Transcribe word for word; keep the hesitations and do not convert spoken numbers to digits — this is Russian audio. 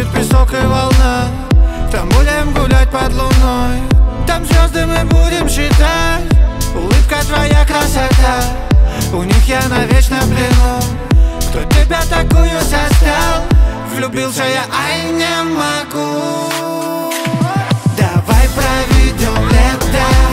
будет песок и волна. Там будем гулять под луной, там звезды мы будем считать. Улыбка твоя красота, у них я навечно в плену. Кто тебя такую создал? Влюбился я, ай, не могу. Давай проведем лето